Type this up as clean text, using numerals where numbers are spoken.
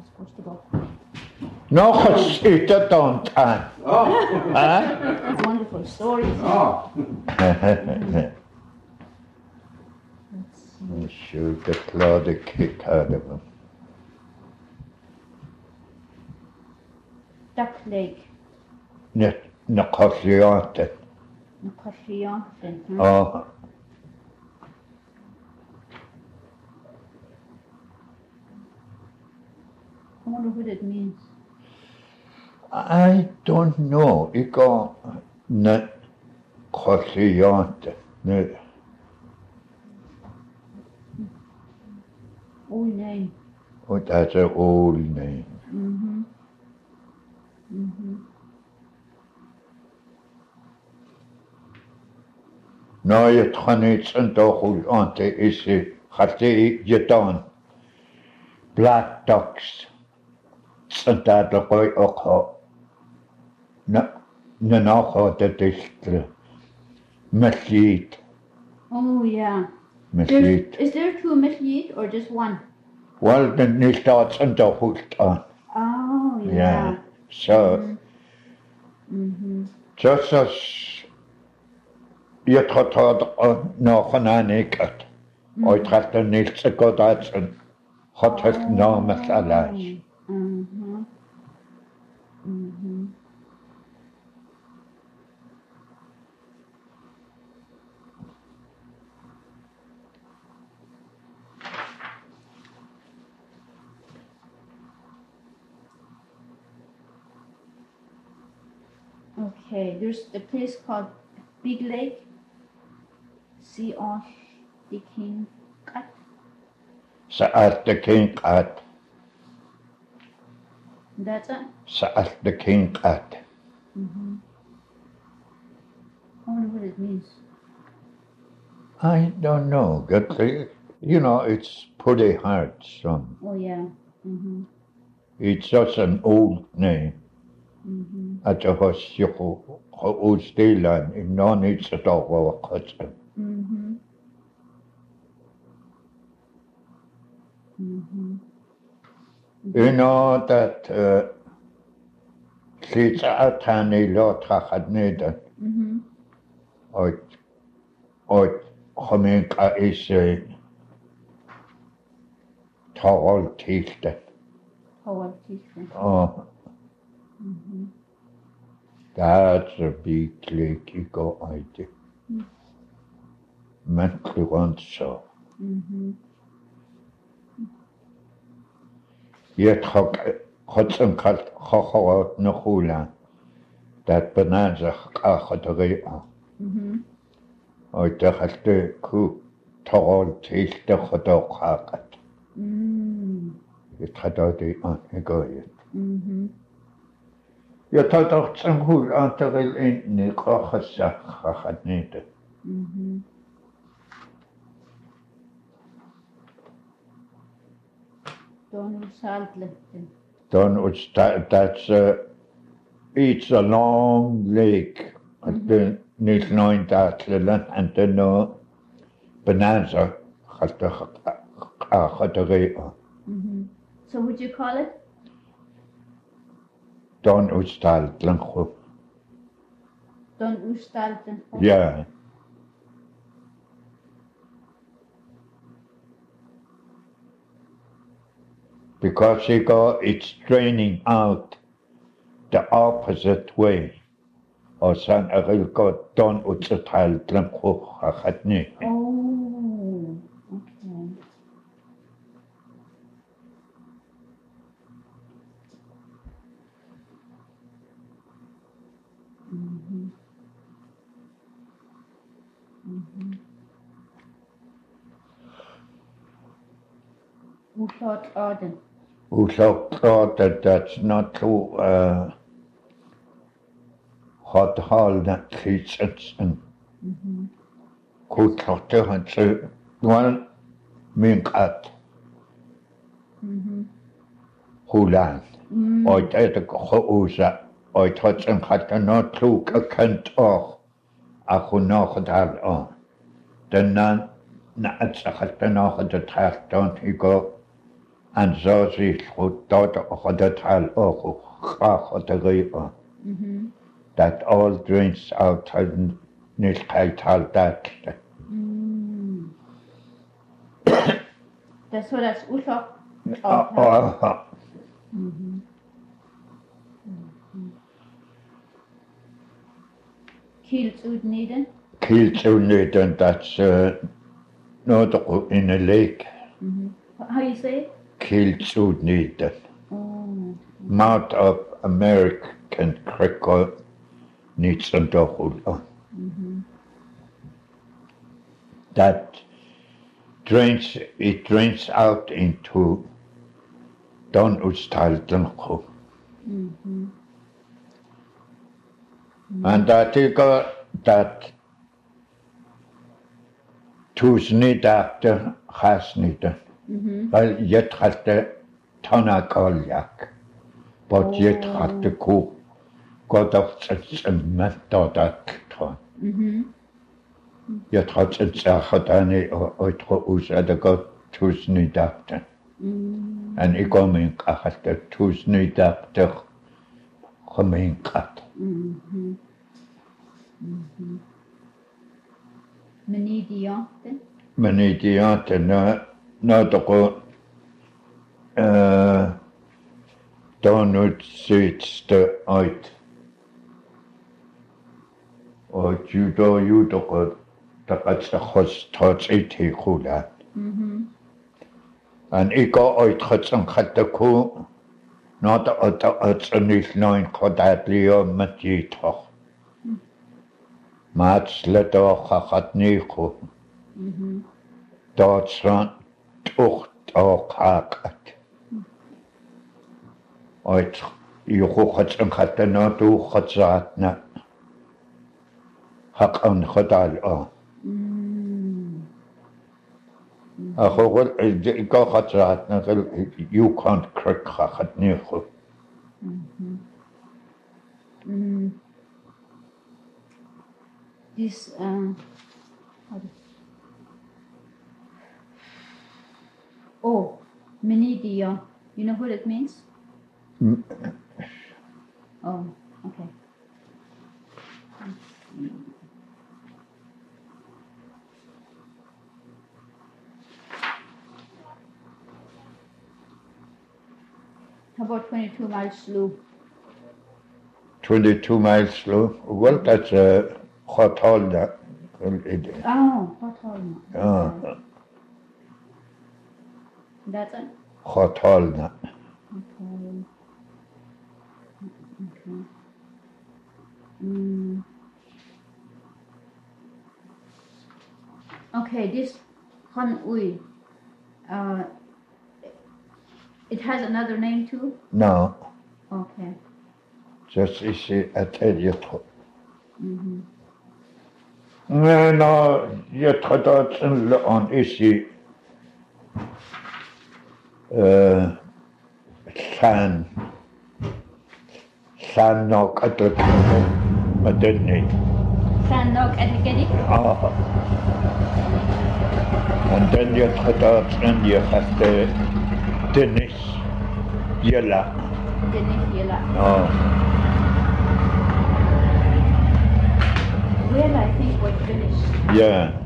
supposed to go. No, it don't. That's wonderful stories. Oh. I'm sure the cloud a kick out of him. Duck Lake. Na Corleone. Na Corleone. Oh. I wonder what it means. I don't know. I go na Corleone. Old name. Oh, that's an old name. No, you can't and the ante is you done. Black ducks. And that the boy ocho. No, the district. Meslead. Oh, yeah. Meslead. Is there two Meslead or just one? Well, then you start and the hooked on. Oh, yeah. Yeah. So, just as you thought no Hananik, I tried to nichts a good at and hot has no masalas. Okay, there's a place called Big Lake. See on the King Cut. Sa'at the King Cat. That's it? Sa'at the King Cat. I wonder what it means. I don't know. You know, it's pretty hard, son. Oh, yeah. It's just an old name. At the hospital, who's still in no needs at all. You know that she's a tiny lot of needed. Or Hominka is a tall teeth. Tall teeth. Oh. That's a big lake you go idea. Mentally once so. Yet Hudson cut out no hula. That bonanza Hotteria. I had to cook tall taste the hot hacket. It had already on a go yet. You thought of some who until in the Kochasa had needed. Donald Saltlifton. Donald that's it's a long lake. At the Nils Nine Datland and the no bonanza had the Hotteria. So would you call it? Don Ustaltlen. Don Ustaltlen. Yeah. Because it's draining out the opposite way. Or san aril go Don Ustaltlen Hachatni. Oh, okay. Who thought Arden? Who thought that that's not too hot hall that treats and who thought to one mink at Hulan. I did a Housa. I thought and had not took a cant or a Hunochdal on. The nun. Na at sa had been off at the task, don't he go? and so is dot of the tal of the that all drains out and nil tal that. Das so das Uschok. Kiels ut neden. Kieltsuniten, that's not in a lake. How you say it? Kieltsuniten. Oh. Mouth of American Creek needs a double. That drains out into Don Ustaltenko. And that Tuesnid after Hasnida. Well, yet had the Tonakolyak, but yet had the cook got of such a method that time. Yet had such a Hadani or the got Tuesnid after. And he coming at the Tuesnid after coming cut. Menediante no to donut seats the out. Or judo you to go that's the host touch it he could. And he got out cuts and cut the cool. Not at a new line called that Leo Matito. Mats let off at Nico. Dort run tocht or hakat. Oit you hooked and cut the not to Hatzatna. Hak on Hodal. A whole go Hatzatna, you can't crack Hakat Nico. This oh, Menidia. You know what it means? Oh, okay. How about 22 miles slow? 22 miles slow. Well, that's a hotel that. Oh, hotel. That's it? Hotel that. Okay, this Han Ui, it has another name too? No. Okay. Just ici, I tell you. No, je gaat on ici. San nog at the but then niet. San nog at the And then je gaat and je gaat Dennis Yella. Dennis Yella. Oh. Well, I think was finished. Yeah.